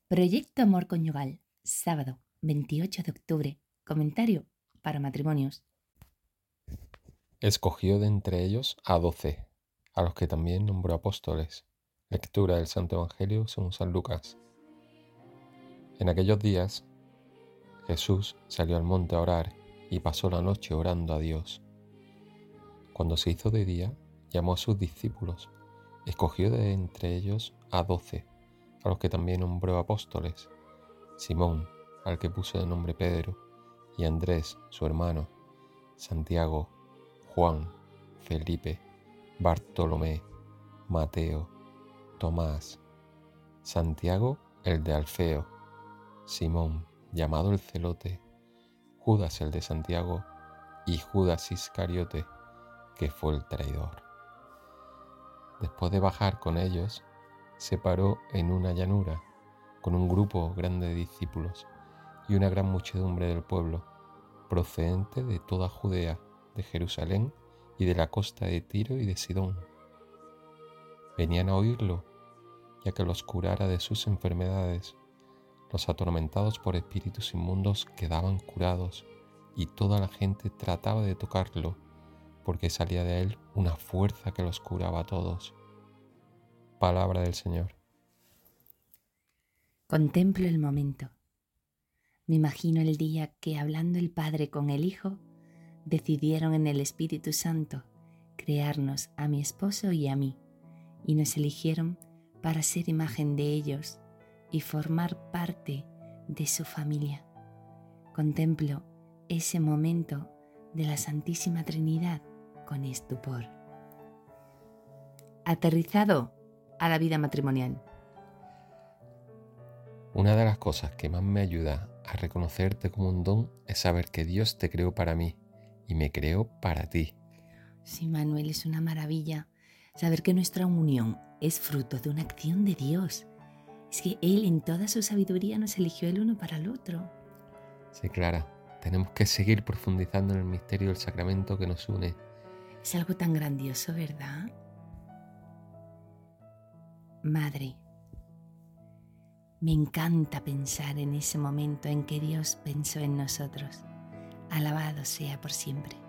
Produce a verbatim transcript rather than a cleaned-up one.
Proyecto Amor Conyugal, sábado veintiocho de octubre. Comentario para matrimonios. Escogió de entre ellos a doce, a los que también nombró apóstoles. Lectura del Santo Evangelio según San Lucas. En aquellos días, Jesús salió al monte a orar y pasó la noche orando a Dios. Cuando se hizo de día, llamó a sus discípulos. Escogió de entre ellos a doce, a los que también nombró apóstoles. Simón, al que puso de nombre Pedro, y Andrés, su hermano, Santiago, Juan, Felipe, Bartolomé, Mateo, Tomás, Santiago el de Alfeo, Simón, llamado el Celote, Judas el de Santiago y Judas Iscariote, que fue el traidor. Después de bajar con ellos, se paró en una llanura con un grupo grande de discípulos y una gran muchedumbre del pueblo, procedente de toda Judea, de Jerusalén y de la costa de Tiro y de Sidón. Venían a oírlo y a que los curara de sus enfermedades. Los atormentados por espíritus inmundos quedaban curados y toda la gente trataba de tocarlo, porque salía de él una fuerza que los curaba a todos. Palabra del Señor. Contemplo el momento. Me imagino el día que, hablando el Padre con el Hijo, decidieron en el Espíritu Santo crearnos a mi esposo y a mí, y nos eligieron para ser imagen de ellos y formar parte de su familia. Contemplo ese momento de la Santísima Trinidad con estupor. Aterrizado a la vida matrimonial. Una de las cosas que más me ayuda a reconocerte como un don es saber que Dios te creó para mí y me creó para ti. Sí, Manuel, es una maravilla saber que nuestra unión es fruto de una acción de Dios. Es que Él en toda su sabiduría nos eligió el uno para el otro. Sí, Clara, tenemos que seguir profundizando en el misterio del sacramento que nos une. Es algo tan grandioso, ¿verdad? Madre, me encanta pensar en ese momento en que Dios pensó en nosotros. Alabado sea por siempre.